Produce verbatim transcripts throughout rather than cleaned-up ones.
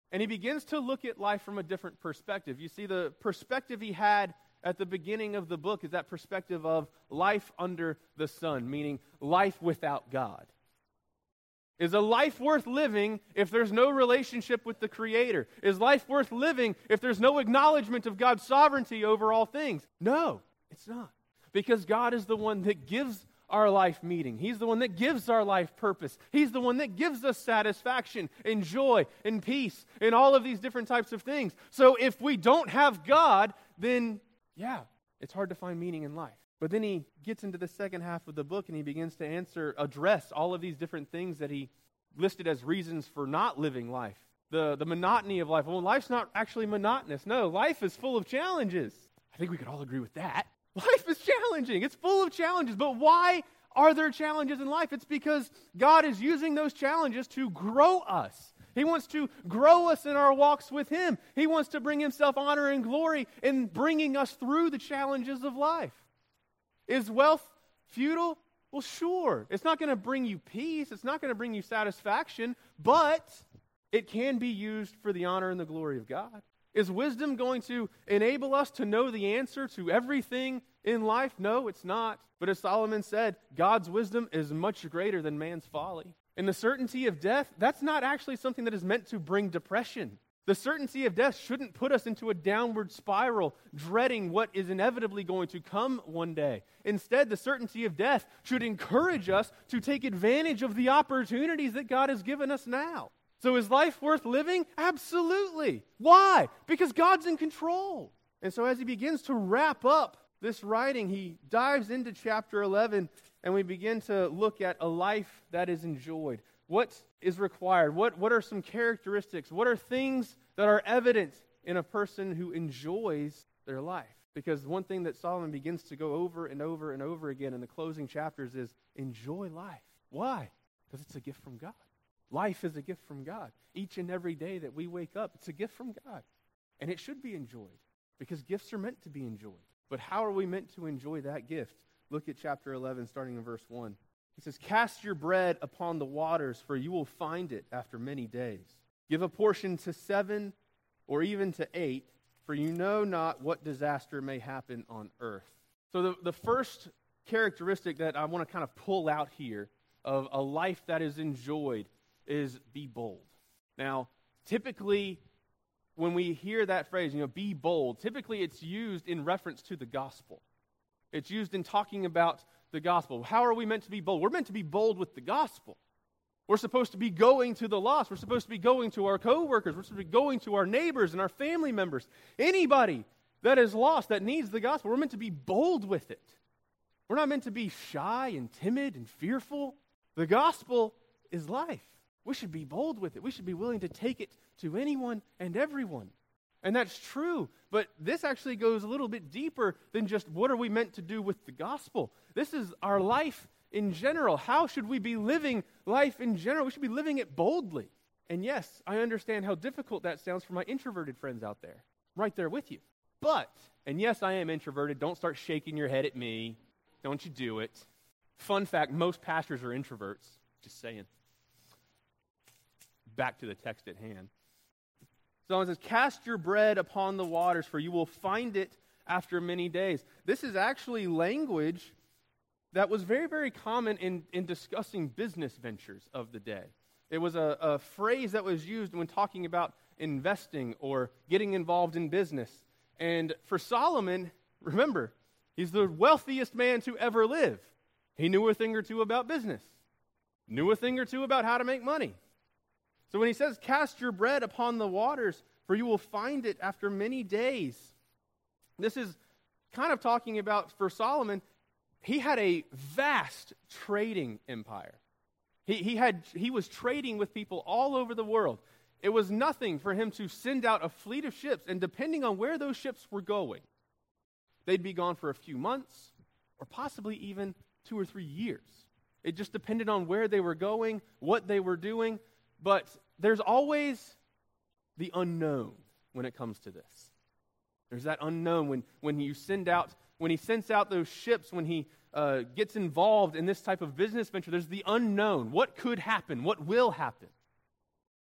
And he begins to look at life from a different perspective. You see, the perspective he had at the beginning of the book is that perspective of life under the sun, meaning life without God. Is a life worth living if there's no relationship with the Creator? Is life worth living if there's no acknowledgement of God's sovereignty over all things? No, it's not. Because God is the one that gives our life meaning. He's the one that gives our life purpose. He's the one that gives us satisfaction and joy and peace and all of these different types of things. So if we don't have God, then yeah, it's hard to find meaning in life. But then he gets into the second half of the book and he begins to answer, address all of these different things that he listed as reasons for not living life. The, the monotony of life. Well, life's not actually monotonous. No, life is full of challenges. I think we could all agree with that. Life is challenging. It's full of challenges. But why are there challenges in life? It's because God is using those challenges to grow us. He wants to grow us in our walks with Him. He wants to bring Himself honor and glory in bringing us through the challenges of life. Is wealth futile? Well, sure. It's not going to bring you peace. It's not going to bring you satisfaction, but it can be used for the honor and the glory of God. Is wisdom going to enable us to know the answer to everything in life? No, it's not. But as Solomon said, God's wisdom is much greater than man's folly. And the certainty of death, that's not actually something that is meant to bring depression. The certainty of death shouldn't put us into a downward spiral, dreading what is inevitably going to come one day. Instead, the certainty of death should encourage us to take advantage of the opportunities that God has given us now. So is life worth living? Absolutely. Why? Because God's in control. And so as he begins to wrap up this writing, he dives into chapter eleven, and we begin to look at a life that is enjoyed. What is required? What, what are some characteristics? What are things that are evident in a person who enjoys their life? Because one thing that Solomon begins to go over and over and over again in the closing chapters is enjoy life. Why? Because it's a gift from God. Life is a gift from God. Each and every day that we wake up, it's a gift from God. And it should be enjoyed because gifts are meant to be enjoyed. But how are we meant to enjoy that gift? Look at chapter eleven, starting in verse one. It says, "Cast your bread upon the waters, for you will find it after many days. Give a portion to seven or even to eight, for you know not what disaster may happen on earth." So the, the first characteristic that I want to kind of pull out here of a life that is enjoyed is be bold. Now, typically, when we hear that phrase, you know, be bold, typically it's used in reference to the gospel. It's used in talking about the gospel. How are we meant to be bold? We're meant to be bold with the gospel. We're supposed to be going to the lost. We're supposed to be going to our coworkers. We're supposed to be going to our neighbors and our family members. Anybody that is lost, that needs the gospel, we're meant to be bold with it. We're not meant to be shy and timid and fearful. The gospel is life. We should be bold with it. We should be willing to take it to anyone and everyone. And that's true, but this actually goes a little bit deeper than just what are we meant to do with the gospel. This is our life in general. How should we be living life in general? We should be living it boldly. And yes, I understand how difficult that sounds for my introverted friends out there. I'm right there with you. But, and yes, I am introverted. Don't start shaking your head at me. Don't you do it. Fun fact, most pastors are introverts. Just saying. Back to the text at hand. So it says, "Cast your bread upon the waters, for you will find it after many days." This is actually language that was very, very common in, in discussing business ventures of the day. It was a, a phrase that was used when talking about investing or getting involved in business. And for Solomon, remember, he's the wealthiest man to ever live. He knew a thing or two about business, knew a thing or two about how to make money. So when he says, "Cast your bread upon the waters, for you will find it after many days," this is kind of talking about, for Solomon, he had a vast trading empire. He, he, had, he was trading with people all over the world. It was nothing for him to send out a fleet of ships, and depending on where those ships were going, they'd be gone for a few months or possibly even two or three years. It just depended on where they were going, what they were doing. But there's always the unknown when it comes to this. There's that unknown when, when you send out, when he sends out those ships, when he uh, gets involved in this type of business venture, there's the unknown. What could happen? What will happen?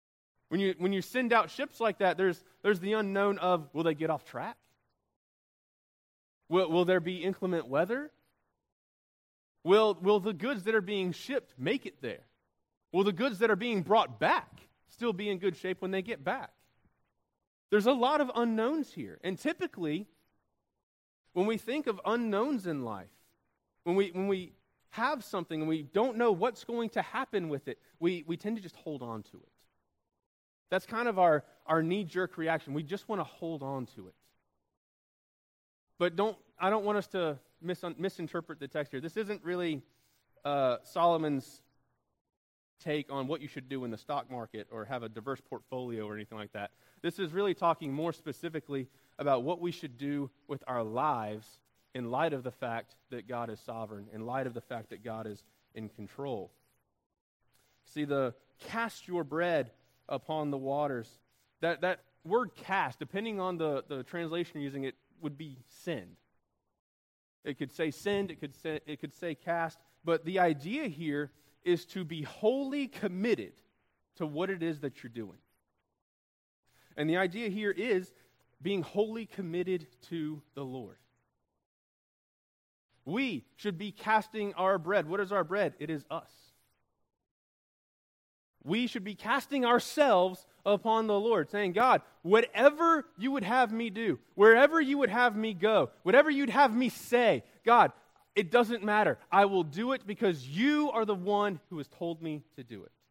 When you, when you send out ships like that, there's, there's the unknown of, will they get off track? Will, will there be inclement weather? Will, will the goods that are being shipped make it there? Will the goods that are being brought back still be in good shape when they get back? There's a lot of unknowns here. And typically, when we think of unknowns in life, when we, when we have something and we don't know what's going to happen with it, we, we tend to just hold on to it. That's kind of our, our knee-jerk reaction. We just want to hold on to it. But don't I don't want us to mis- misinterpret the text here. This isn't really uh, Solomon's take on what you should do in the stock market or have a diverse portfolio or anything like that. This is really talking more specifically about what we should do with our lives in light of the fact that God is sovereign, in light of the fact that God is in control. See, the cast your bread upon the waters, that, that word cast, depending on the, the translation you're using, it would be send. It could say send, it could say, it could say cast, but the idea here is to be wholly committed to what it is that you're doing. And the idea here is being wholly committed to the Lord. We should be casting our bread. What is our bread? It is us. We should be casting ourselves upon the Lord, saying, God, whatever you would have me do, wherever you would have me go, whatever you'd have me say, God, it doesn't matter. I will do it because you are the one who has told me to do it.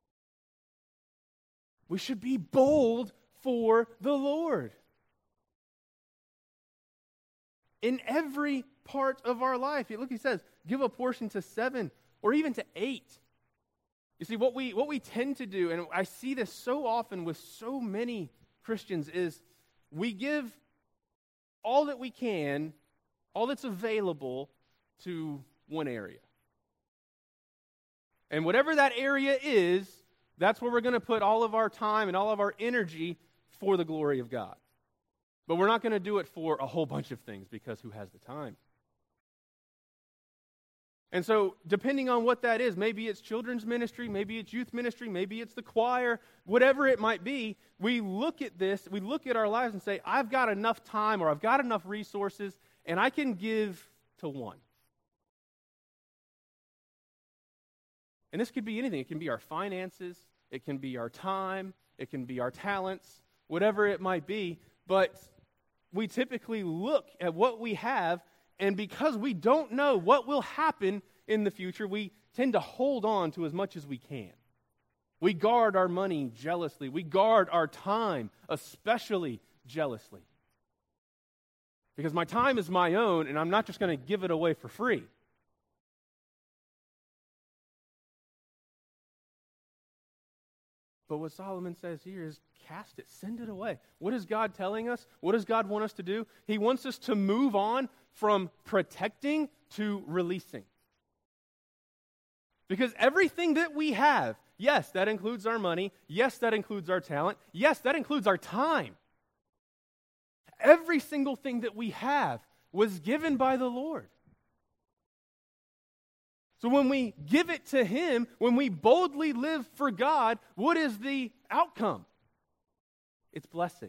We should be bold for the Lord. In every part of our life. Look, he says, give a portion to seven or even to eight. You see, what we what we tend to do, and I see this so often with so many Christians, is we give all that we can, all that's available to one area. And whatever that area is, that's where we're going to put all of our time and all of our energy for the glory of God. But we're not going to do it for a whole bunch of things because who has the time? And so, depending on what that is, maybe it's children's ministry, maybe it's youth ministry, maybe it's the choir, whatever it might be, we look at this, we look at our lives and say, I've got enough time or I've got enough resources and I can give to one. And this could be anything. It can be our finances, it can be our time, it can be our talents, whatever it might be. But we typically look at what we have, and because we don't know what will happen in the future, we tend to hold on to as much as we can. We guard our money jealously. We guard our time especially jealously. Because my time is my own, and I'm not just going to give it away for free. But what Solomon says here is cast it, send it away. What is God telling us? What does God want us to do? He wants us to move on from protecting to releasing. Because everything that we have, yes, that includes our money. Yes, that includes our talent. Yes, that includes our time. Every single thing that we have was given by the Lord. So when we give it to Him, when we boldly live for God, what is the outcome? It's blessing.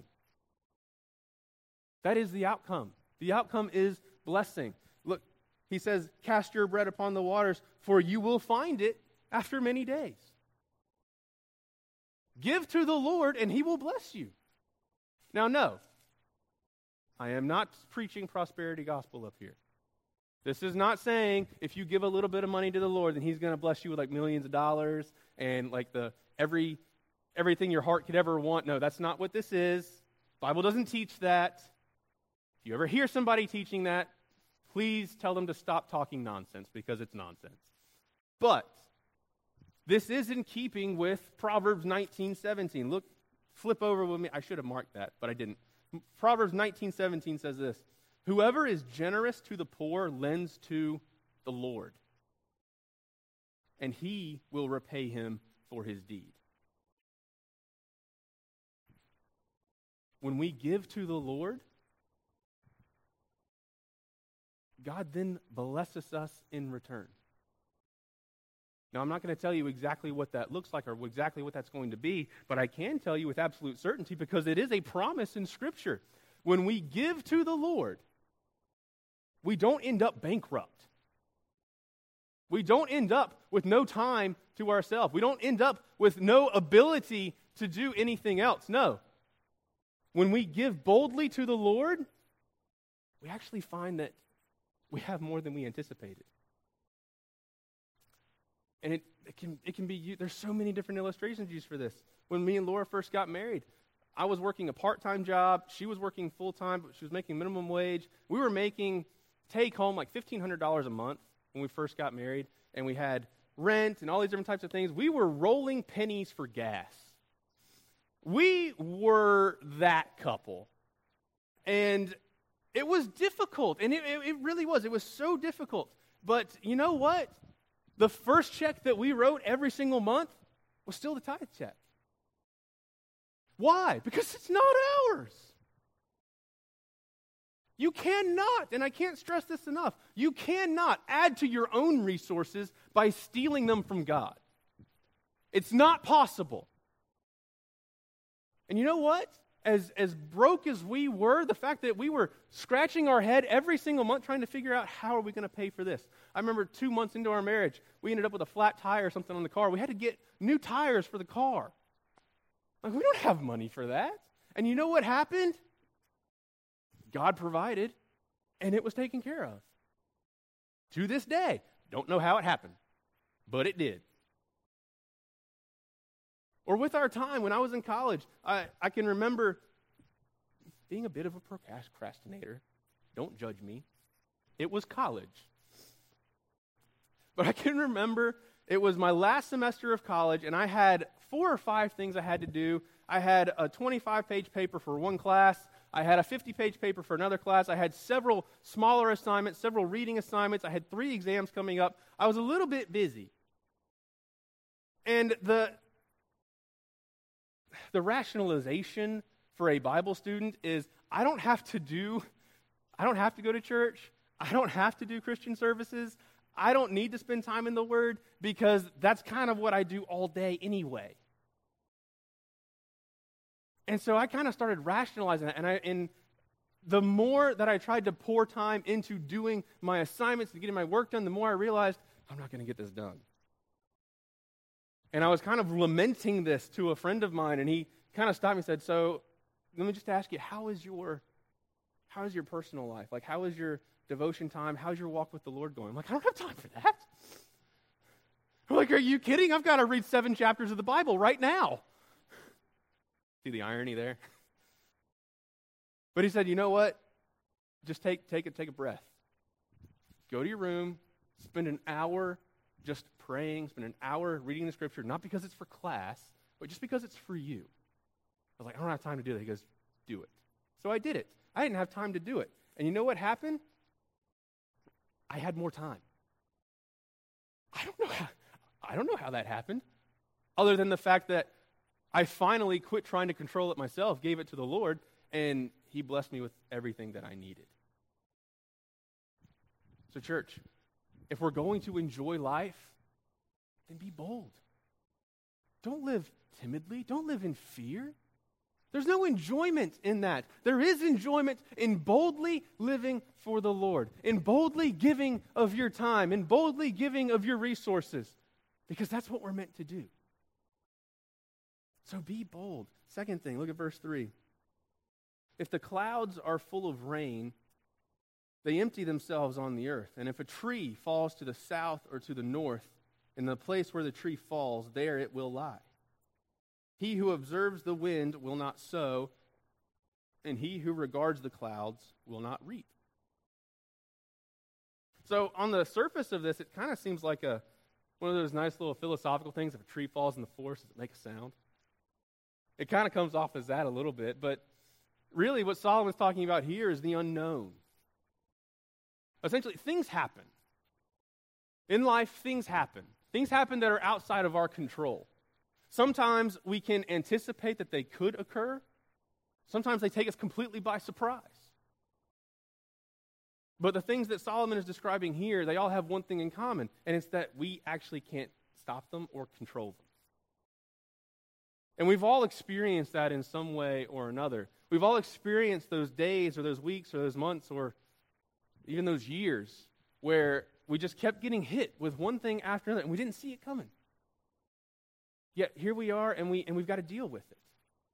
That is the outcome. The outcome is blessing. Look, he says, cast your bread upon the waters, for you will find it after many days. Give to the Lord, and He will bless you. Now, no, I am not preaching prosperity gospel up here. This is not saying if you give a little bit of money to the Lord, then He's going to bless you with like millions of dollars and like the every everything your heart could ever want. No, that's not what this is. The Bible doesn't teach that. If you ever hear somebody teaching that, please tell them to stop talking nonsense because it's nonsense. But this is in keeping with Proverbs nineteen seventeen. Look, flip over with me. I should have marked that, but I didn't. Proverbs nineteen seventeen says this. Whoever is generous to the poor lends to the Lord, and He will repay him for his deed. When we give to the Lord, God then blesses us in return. Now, I'm not going to tell you exactly what that looks like or exactly what that's going to be, but I can tell you with absolute certainty because it is a promise in Scripture. When we give to the Lord, we don't end up bankrupt. We don't end up with no time to ourselves. We don't end up with no ability to do anything else. No. When we give boldly to the Lord, we actually find that we have more than we anticipated. And it, it can it can be, there's so many different illustrations used for this. When me and Laura first got married, I was working a part-time job. She was working full-time, but she was making minimum wage. We were making take-home like fifteen hundred dollars a month when we first got married, and we had rent and all these different types of things. We were rolling pennies for gas. We were that couple. And it was difficult, and it, it, it really was. It was so difficult. But you know what? The first check that we wrote every single month was still the tithe check. Why? Because it's not ours. You cannot, and I can't stress this enough, you cannot add to your own resources by stealing them from God. It's not possible. And you know what? As, as broke as we were, the fact that we were scratching our head every single month trying to figure out how are we going to pay for this. I remember two months into our marriage, we ended up with a flat tire or something on the car. We had to get new tires for the car. Like, we don't have money for that. And you know what happened? God provided, and it was taken care of. To this day, don't know how it happened, but it did. Or with our time, when I was in college, I, I can remember being a bit of a procrastinator. Don't judge me. It was college. But I can remember it was my last semester of college, and I had four or five things I had to do. I had a twenty-five page paper for one class. I had a fifty page paper for another class. I had several smaller assignments, several reading assignments. I had three exams coming up. I was a little bit busy. And the, the rationalization for a Bible student is, I don't have to do, I don't have to go to church. I don't have to do Christian services. I don't need to spend time in the Word because that's kind of what I do all day anyway. And so I kind of started rationalizing that, and, I, and the more that I tried to pour time into doing my assignments and getting my work done, the more I realized, I'm not going to get this done. And I was kind of lamenting this to a friend of mine, and he kind of stopped me and said, so let me just ask you, how is your, how is your personal life? Like, how is your devotion time? How's your walk with the Lord going? I'm like, I don't have time for that. I'm like, are you kidding? I've got to read seven chapters of the Bible right now. See the irony there? But he said, you know what? Just take take a take a breath. Go to your room, spend an hour just praying, spend an hour reading the Scripture, not because it's for class, but just because it's for you. I was like, I don't have time to do that. He goes, do it. So I did it. I didn't have time to do it. And you know what happened? I had more time. I don't know how, I don't know how that happened, other than the fact that I finally quit trying to control it myself, gave it to the Lord, and He blessed me with everything that I needed. So church, if we're going to enjoy life, then be bold. Don't live timidly. Don't live in fear. There's no enjoyment in that. There is enjoyment in boldly living for the Lord, in boldly giving of your time, in boldly giving of your resources, because that's what we're meant to do. So be bold. Second thing, look at verse three. If the clouds are full of rain, they empty themselves on the earth. And if a tree falls to the south or to the north, in the place where the tree falls, there it will lie. He who observes the wind will not sow, and he who regards the clouds will not reap. So on the surface of this, it kind of seems like a one of those nice little philosophical things. If a tree falls in the forest, does it make a sound? It kind of comes off as that a little bit, but really what Solomon's talking about here is the unknown. Essentially, things happen. In life, things happen. Things happen that are outside of our control. Sometimes we can anticipate that they could occur. Sometimes they take us completely by surprise. But the things that Solomon is describing here, they all have one thing in common, and it's that we actually can't stop them or control them. And we've all experienced that in some way or another. We've all experienced those days or those weeks or those months or even those years where we just kept getting hit with one thing after another and we didn't see it coming. Yet here we are and, we, and we've got to deal with it.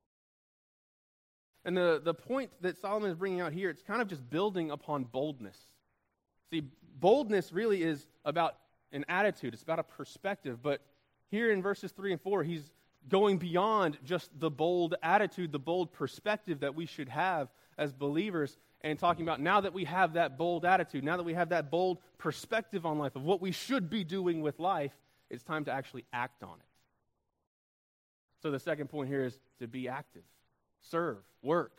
And the, the point that Solomon is bringing out here, it's kind of just building upon boldness. See, boldness really is about an attitude. It's about a perspective. But here in verses three and four, he's going beyond just the bold attitude, the bold perspective that we should have as believers, and talking about now that we have that bold attitude, now that we have that bold perspective on life of what we should be doing with life, it's time to actually act on it. So the second point here is to be active, serve, work.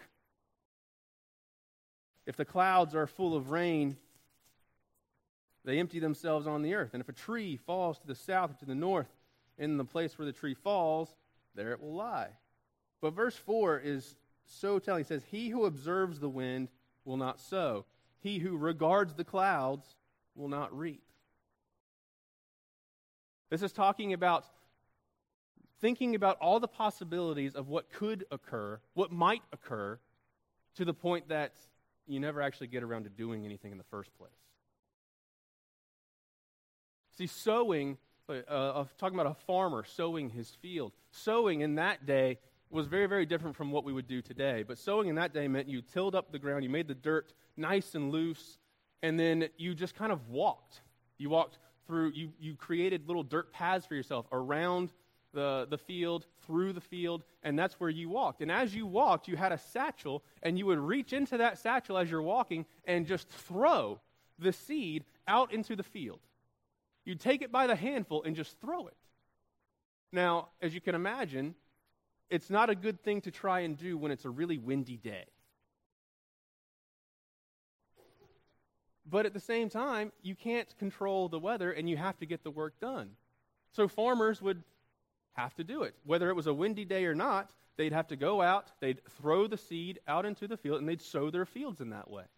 If the clouds are full of rain, they empty themselves on the earth. And if a tree falls to the south or to the north, in the place where the tree falls, there it will lie. But verse four is so telling. It says, he who observes the wind will not sow. He who regards the clouds will not reap. This is talking about thinking about all the possibilities of what could occur, what might occur, to the point that you never actually get around to doing anything in the first place. See, sowing, uh, of talking about a farmer sowing his field. Sowing in that day was very, very different from what we would do today. But sowing in that day meant you tilled up the ground, you made the dirt nice and loose, and then you just kind of walked. You walked through, you, you created little dirt paths for yourself around the, the field, through the field, and that's where you walked. And as you walked, you had a satchel, and you would reach into that satchel as you're walking and just throw the seed out into the field. You'd take it by the handful and just throw it. Now, as you can imagine, it's not a good thing to try and do when it's a really windy day. But at the same time, you can't control the weather and you have to get the work done. So farmers would have to do it. Whether it was a windy day or not, they'd have to go out, they'd throw the seed out into the field, and they'd sow their fields in that way.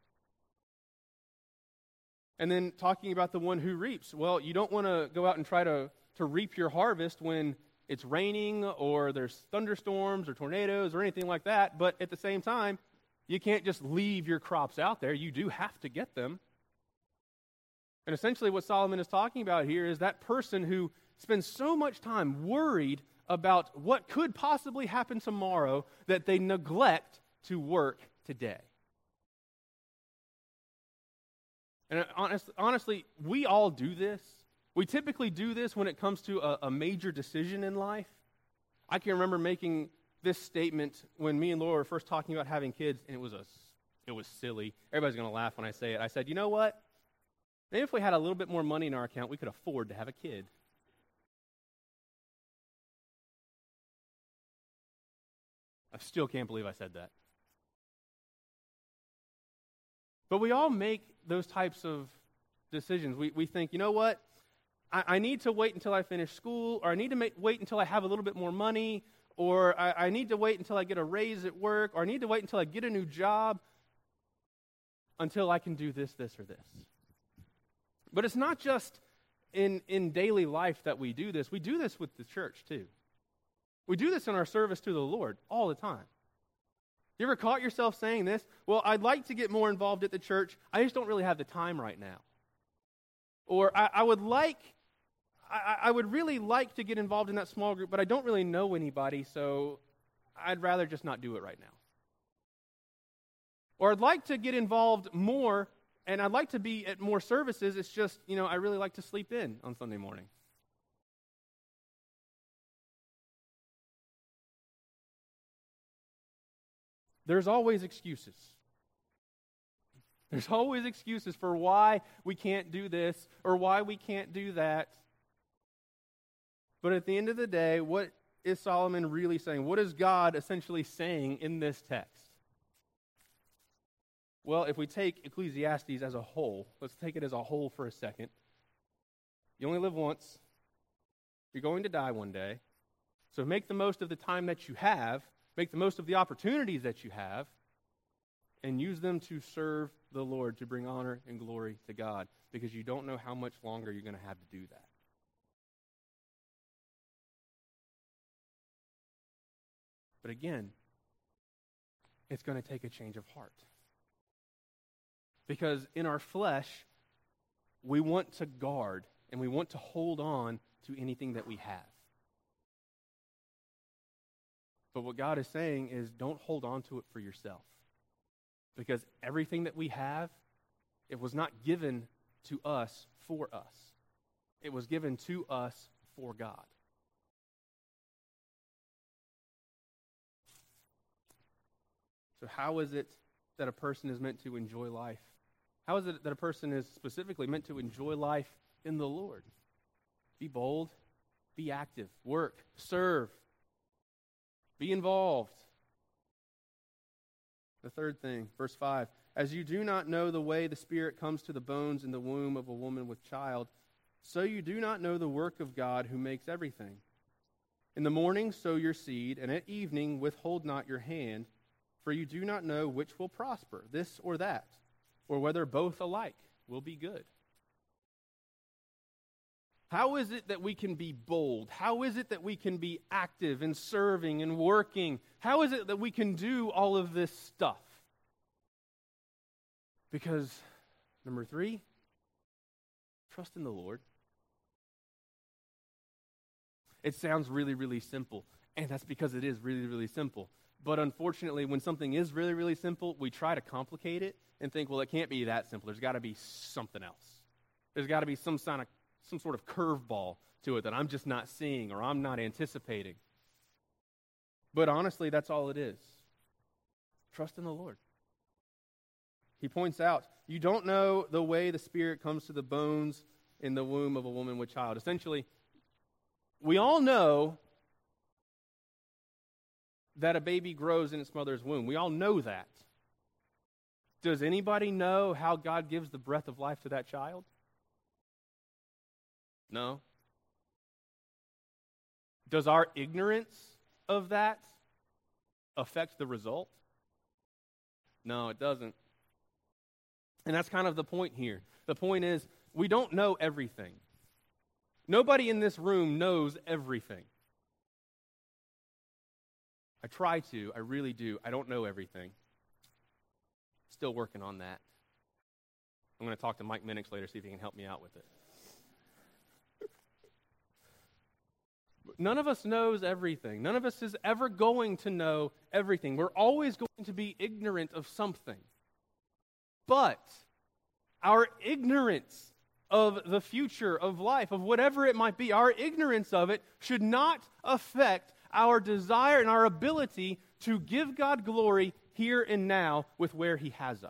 And then talking about the one who reaps. Well, you don't want to go out and try to, to reap your harvest when it's raining or there's thunderstorms or tornadoes or anything like that. But at the same time, you can't just leave your crops out there. You do have to get them. And essentially what Solomon is talking about here is that person who spends so much time worried about what could possibly happen tomorrow that they neglect to work today. And honest, honestly, we all do this. We typically do this when it comes to a, a major decision in life. I can remember making this statement when me and Laura were first talking about having kids, and it was a, it was silly. Everybody's going to laugh when I say it. I said, you know what? Maybe if we had a little bit more money in our account, we could afford to have a kid. I still can't believe I said that. But we all make those types of decisions. We we think, you know what? I, I need to wait until I finish school, or I need to make, wait until I have a little bit more money, or I, I need to wait until I get a raise at work, or I need to wait until I get a new job until I can do this, this, or this. But it's not just in, in daily life that we do this. We do this with the church, too. We do this in our service to the Lord all the time. You ever caught yourself saying this? Well, I'd like to get more involved at the church. I just don't really have the time right now. Or I, I would like, I, I would really like to get involved in that small group, but I don't really know anybody, so I'd rather just not do it right now. Or I'd like to get involved more, and I'd like to be at more services. It's just, you know, I really like to sleep in on Sunday morning. There's always excuses. There's always excuses for why we can't do this or why we can't do that. But at the end of the day, what is Solomon really saying? What is God essentially saying in this text? Well, if we take Ecclesiastes as a whole, let's take it as a whole for a second. You only live once. You're going to die one day. So make the most of the time that you have. Make the most of the opportunities that you have, and use them to serve the Lord, to bring honor and glory to God, because you don't know how much longer you're going to have to do that. But again, it's going to take a change of heart. Because in our flesh, we want to guard and we want to hold on to anything that we have. But what God is saying is, don't hold on to it for yourself. Because everything that we have, it was not given to us for us. It was given to us for God. So how is it that a person is meant to enjoy life? How is it that a person is specifically meant to enjoy life in the Lord? Be bold, be active, work, serve, be involved. The third thing, verse five, as you do not know the way the Spirit comes to the bones in the womb of a woman with child, so you do not know the work of God who makes everything. In the morning sow your seed, and at evening withhold not your hand, for you do not know which will prosper, this or that, or whether both alike will be good. How is it that we can be bold? How is it that we can be active in serving and working? How is it that we can do all of this stuff? Because, number three, trust in the Lord. It sounds really, really simple, and that's because it is really, really simple. But unfortunately, when something is really, really simple, we try to complicate it and think, well, it can't be that simple. There's got to be something else. There's got to be some kind of some sort of curveball to it that I'm just not seeing or I'm not anticipating. But honestly, that's all it is. Trust in the Lord. He points out, you don't know the way the Spirit comes to the bones in the womb of a woman with child. Essentially, we all know that a baby grows in its mother's womb. We all know that. Does anybody know how God gives the breath of life to that child? No. Does our ignorance of that affect the result? No, it doesn't. And that's kind of the point here. The point is, we don't know everything. Nobody in this room knows everything. I try to, I really do. I don't know everything. Still working on that. I'm going to talk to Mike Minix later, see if he can help me out with it. None of us knows everything. None of us is ever going to know everything. We're always going to be ignorant of something. But our ignorance of the future of life, of whatever it might be, our ignorance of it should not affect our desire and our ability to give God glory here and now with where He has us.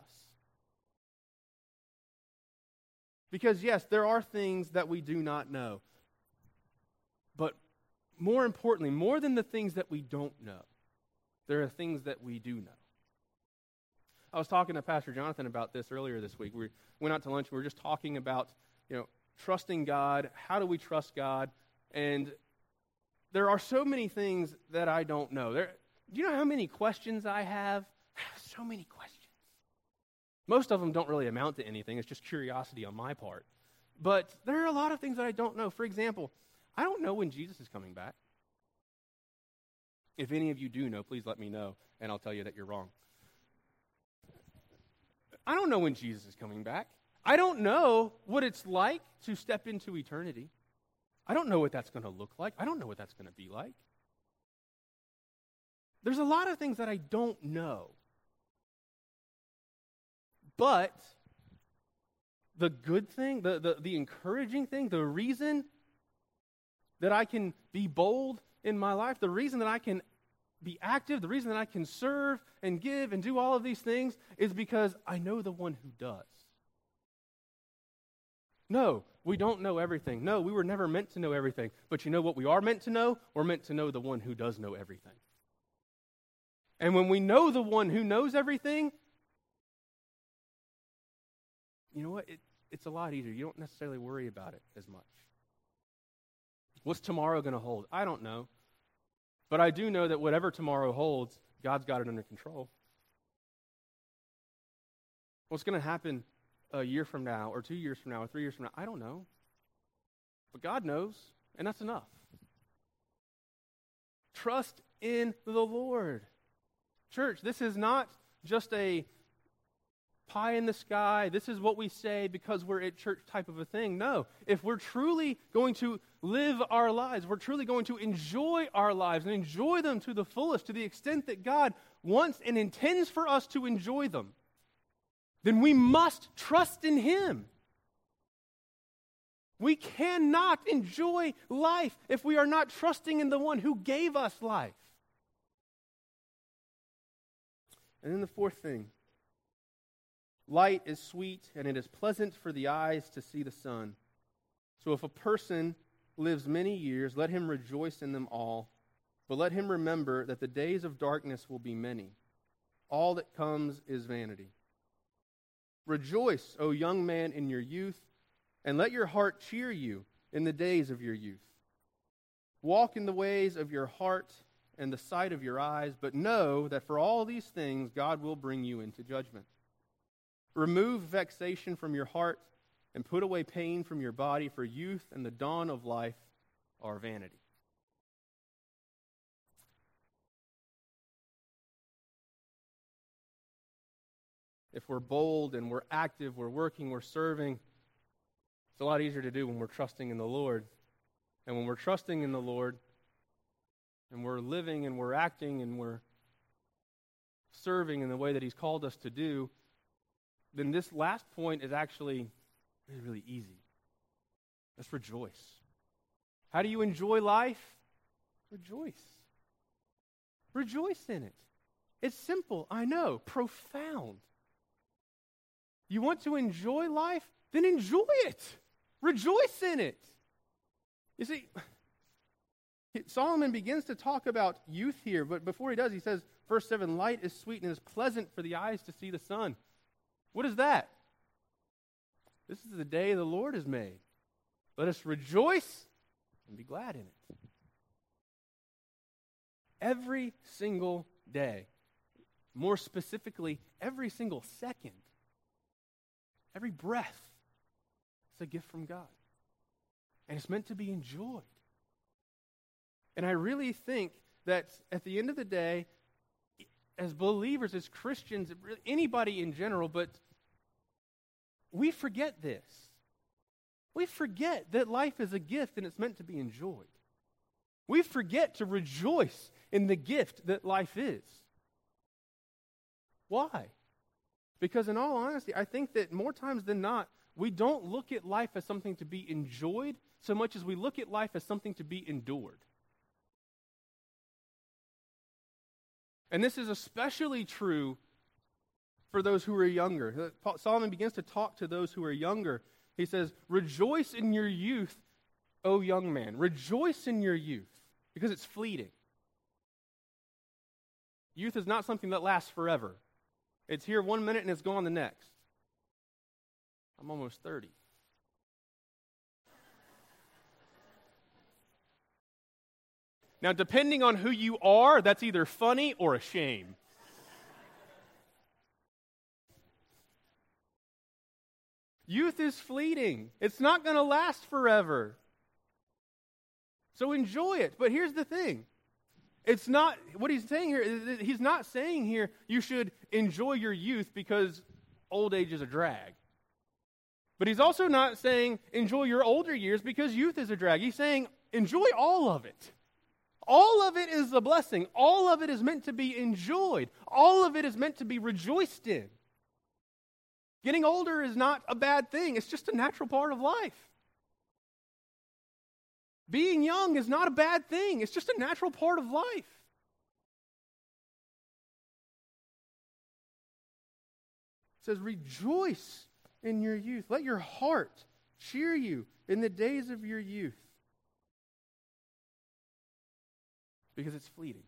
Because yes, there are things that we do not know. But more importantly, more than the things that we don't know, there are things that we do know. I was talking to Pastor Jonathan about this earlier this week. We went out to lunch and we were just talking about, you know, trusting God. How do we trust God? And there are so many things that I don't know. There, do you know how many questions I have? I have so many questions. Most of them don't really amount to anything. It's just curiosity on my part. But there are a lot of things that I don't know. For example, I don't know when Jesus is coming back. If any of you do know, please let me know, and I'll tell you that you're wrong. I don't know when Jesus is coming back. I don't know what it's like to step into eternity. I don't know what that's going to look like. I don't know what that's going to be like. There's a lot of things that I don't know. But the good thing, the, the, the encouraging thing, the reason that I can be bold in my life, the reason that I can be active, the reason that I can serve and give and do all of these things is because I know the one who does. No, we don't know everything. No, we were never meant to know everything. But you know what we are meant to know? We're meant to know the one who does know everything. And when we know the one who knows everything, you know what? It, it's a lot easier. You don't necessarily worry about it as much. What's tomorrow going to hold? I don't know. But I do know that whatever tomorrow holds, God's got it under control. What's going to happen a year from now, or two years from now, or three years from now? I don't know. But God knows, and that's enough. Trust in the Lord. Church, this is not just a pie in the sky, this is what we say because we're at church type of a thing. No, if we're truly going to live our lives, we're truly going to enjoy our lives and enjoy them to the fullest, to the extent that God wants and intends for us to enjoy them, then we must trust in Him. We cannot enjoy life if we are not trusting in the one who gave us life. And then the fourth thing, light is sweet and it is pleasant for the eyes to see the sun. So if a person lives many years, let him rejoice in them all, but let him remember that the days of darkness will be many. All that comes is vanity. Rejoice, O young man, in your youth, and let your heart cheer you in the days of your youth. Walk in the ways of your heart and the sight of your eyes, but know that for all these things God will bring you into judgment. Remove vexation from your heart and put away pain from your body, for youth and the dawn of life are vanity. If we're bold and we're active, we're working, we're serving, it's a lot easier to do when we're trusting in the Lord. And when we're trusting in the Lord, and we're living and we're acting and we're serving in the way that He's called us to do, then this last point is actually really, really easy. Let's rejoice. How do you enjoy life? Rejoice. Rejoice in it. It's simple, I know, profound. You want to enjoy life? Then enjoy it. Rejoice in it. You see, Solomon begins to talk about youth here, but before he does, he says, verse seven, light is sweet and is pleasant for the eyes to see the sun. What is that? This is the day the Lord has made. Let us rejoice and be glad in it. Every single day, more specifically, every single second, every breath, it's a gift from God. And it's meant to be enjoyed. And I really think that at the end of the day, as believers, as Christians, anybody in general, but we forget this. We forget that life is a gift and it's meant to be enjoyed. We forget to rejoice in the gift that life is. Why? Because in all honesty, I think that more times than not, we don't look at life as something to be enjoyed so much as we look at life as something to be endured. And this is especially true for those who are younger. Solomon begins to talk to those who are younger. He says, rejoice in your youth, O young man. Rejoice in your youth, because it's fleeting. Youth is not something that lasts forever. It's here one minute and it's gone the next. I'm almost thirty. Now, depending on who you are, that's either funny or a shame. Youth is fleeting. It's not going to last forever. So enjoy it. But here's the thing. It's not, what he's saying here, he's not saying here you should enjoy your youth because old age is a drag. But he's also not saying enjoy your older years because youth is a drag. He's saying enjoy all of it. All of it is a blessing. All of it is meant to be enjoyed. All of it is meant to be rejoiced in. Getting older is not a bad thing. It's just a natural part of life. Being young is not a bad thing. It's just a natural part of life. It says, rejoice in your youth. Let your heart cheer you in the days of your youth. Because it's fleeting.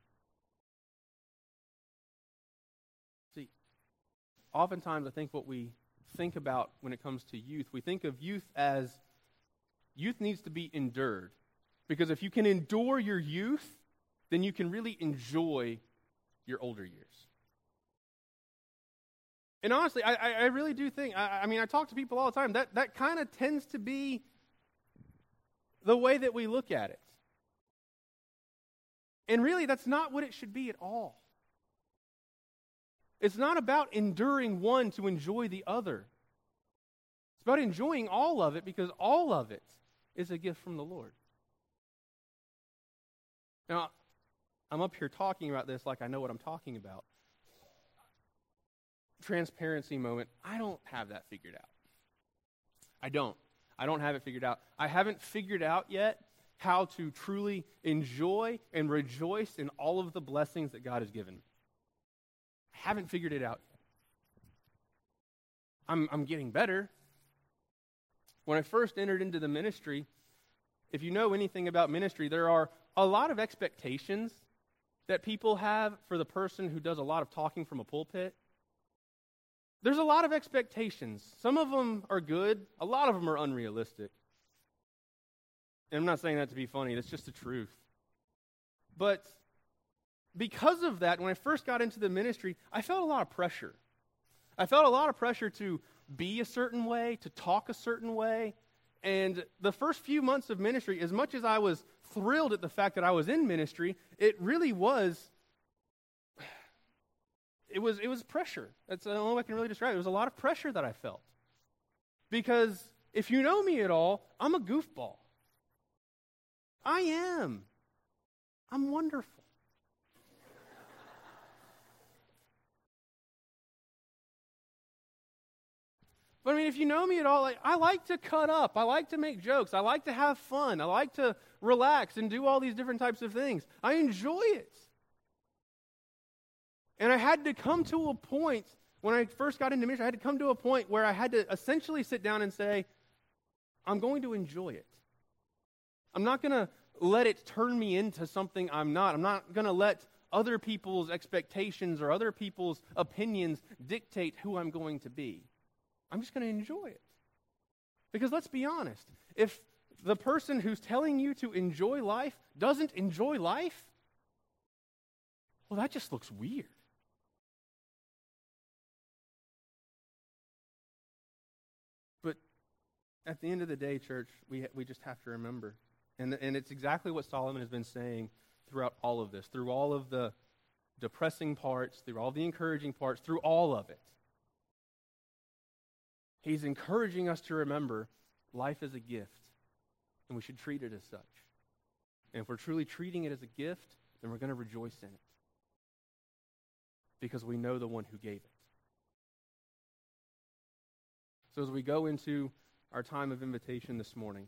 See, oftentimes I think what we think about when it comes to youth, we think of youth as youth needs to be endured. Because if you can endure your youth, then you can really enjoy your older years. And honestly, I, I really do think, I, I mean, I talk to people all the time, that, that kind of tends to be the way that we look at it. And really, that's not what it should be at all. It's not about enduring one to enjoy the other. It's about enjoying all of it because all of it is a gift from the Lord. Now, I'm up here talking about this like I know what I'm talking about. Transparency moment. I don't have that figured out. I don't. I don't have it figured out. I haven't figured out yet how to truly enjoy and rejoice in all of the blessings that God has given me. I haven't figured it out yet. I'm, I'm getting better. When I first entered into the ministry, if you know anything about ministry, there are a lot of expectations that people have for the person who does a lot of talking from a pulpit. There's a lot of expectations. Some of them are good. A lot of them are unrealistic. And I'm not saying that to be funny. That's just the truth. But because of that, when I first got into the ministry, I felt a lot of pressure. I felt a lot of pressure to be a certain way, to talk a certain way. And the first few months of ministry, as much as I was thrilled at the fact that I was in ministry, it really was, it was, it was pressure. That's the only way I can really describe it. It was a lot of pressure that I felt. Because if you know me at all, I'm a goofball. I am. I'm wonderful. But I mean, if you know me at all, like, I like to cut up. I like to make jokes. I like to have fun. I like to relax and do all these different types of things. I enjoy it. And I had to come to a point, when I first got into ministry, I had to come to a point where I had to essentially sit down and say, I'm going to enjoy it. I'm not going to let it turn me into something I'm not. I'm not going to let other people's expectations or other people's opinions dictate who I'm going to be. I'm just going to enjoy it. Because let's be honest, if the person who's telling you to enjoy life doesn't enjoy life, well, that just looks weird. But at the end of the day, church, we we just have to remember, and and it's exactly what Solomon has been saying throughout all of this, through all of the depressing parts, through all the encouraging parts, through all of it. He's encouraging us to remember life is a gift, and we should treat it as such. And if we're truly treating it as a gift, then we're going to rejoice in it, because we know the one who gave it. So as we go into our time of invitation this morning,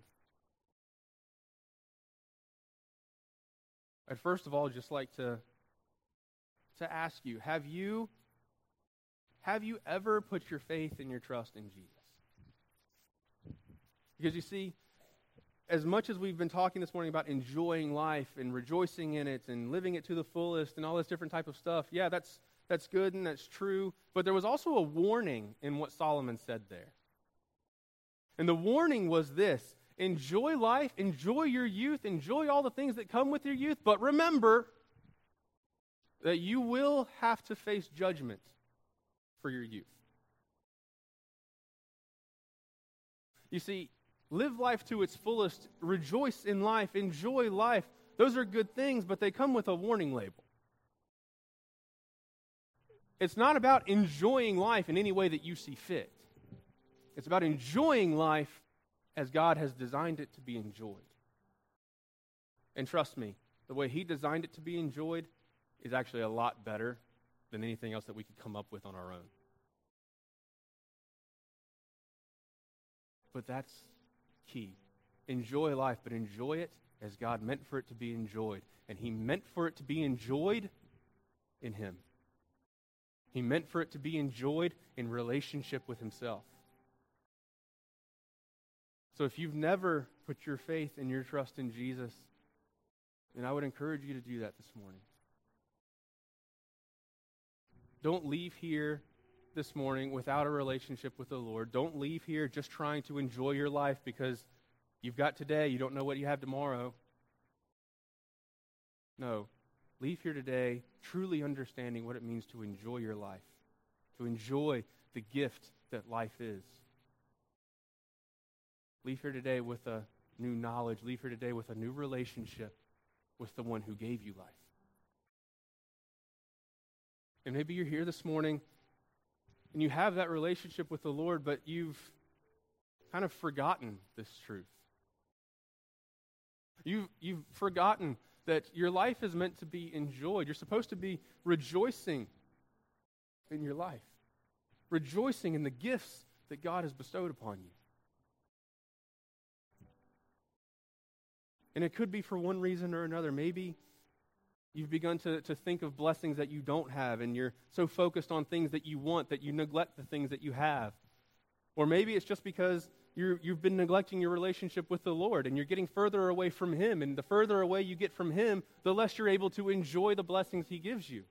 I'd first of all just like to, to ask you, have you Have you ever put your faith and your trust in Jesus? Because you see, as much as we've been talking this morning about enjoying life and rejoicing in it and living it to the fullest and all this different type of stuff, yeah, that's that's good and that's true. But there was also a warning in what Solomon said there. And the warning was this: enjoy life, enjoy your youth, enjoy all the things that come with your youth, but remember that you will have to face judgment for your youth. You see, live life to its fullest, rejoice in life, enjoy life. Those are good things, but they come with a warning label. It's not about enjoying life in any way that you see fit. It's about enjoying life as God has designed it to be enjoyed. And trust me, the way He designed it to be enjoyed is actually a lot better than anything else that we could come up with on our own. But that's key. Enjoy life, but enjoy it as God meant for it to be enjoyed. And He meant for it to be enjoyed in Him. He meant for it to be enjoyed in relationship with Himself. So if you've never put your faith and your trust in Jesus, then I would encourage you to do that this morning. Don't leave here this morning without a relationship with the Lord. Don't leave here just trying to enjoy your life because you've got today, you don't know what you have tomorrow. No. Leave here today truly understanding what it means to enjoy your life, to enjoy the gift that life is. Leave here today with a new knowledge. Leave here today with a new relationship with the one who gave you life. And maybe you're here this morning and you have that relationship with the Lord, but you've kind of forgotten this truth. You've, you've forgotten that your life is meant to be enjoyed. You're supposed to be rejoicing in your life, rejoicing in the gifts that God has bestowed upon you. And it could be for one reason or another. Maybe you've begun to, to think of blessings that you don't have, and you're so focused on things that you want that you neglect the things that you have. Or maybe it's just because you're, you've been neglecting your relationship with the Lord, and you're getting further away from Him. And the further away you get from Him, the less you're able to enjoy the blessings He gives you.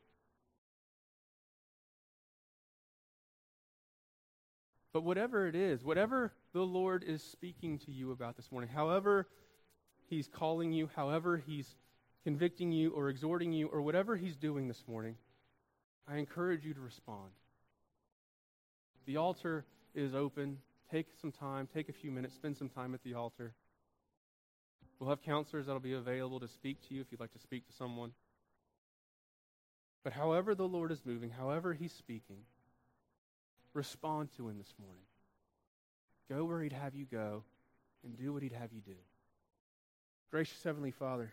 But whatever it is, whatever the Lord is speaking to you about this morning, however He's calling you, however He's convicting you or exhorting you, or whatever He's doing this morning, I encourage you to respond. The altar is open. Take some time, take a few minutes, spend some time at the altar. We'll have counselors that will be available to speak to you if you'd like to speak to someone. But however the Lord is moving, however He's speaking, respond to Him this morning. Go where He'd have you go and do what He'd have you do. Gracious Heavenly Father,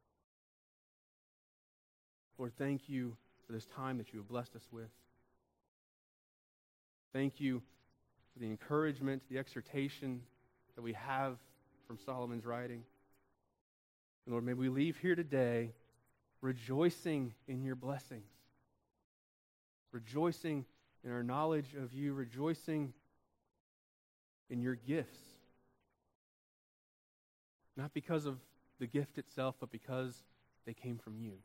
Lord, thank you for this time that you have blessed us with. Thank you for the encouragement, the exhortation that we have from Solomon's writing. And Lord, may we leave here today rejoicing in your blessings, rejoicing in our knowledge of you, rejoicing in your gifts. Not because of the gift itself, but because they came from you.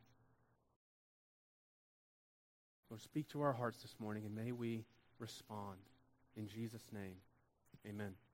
Lord, speak to our hearts this morning, and may we respond. In Jesus' name, amen.